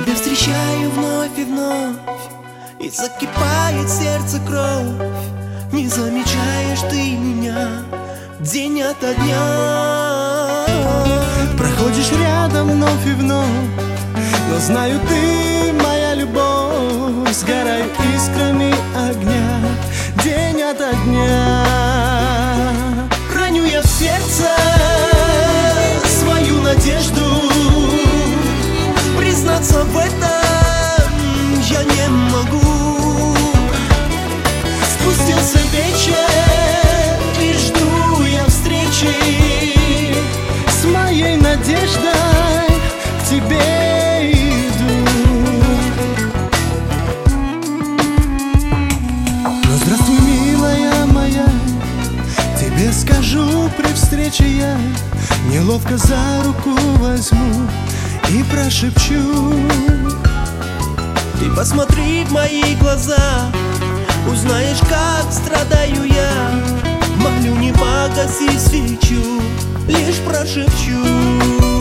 тебя встречаю вновь и вновь, и закипает сердце кровь. Не замечаешь ты меня день ото дня. Проходишь рядом вновь и вновь, но знаю, ты моя любовь. Сгораю искрами огня день ото дня. Храню я в сердце свою надежду, признаться в этом я не могу. Спустился вечер, и жду я встречи с моей надеждой к тебе иду. Но здравствуй, милая моя, тебе скажу при встрече я. Неловко за руку возьму и прошепчу. Ты посмотри в мои глаза, узнаешь, как страдаю я. Молю, не погаси свечу, лишь прошепчу.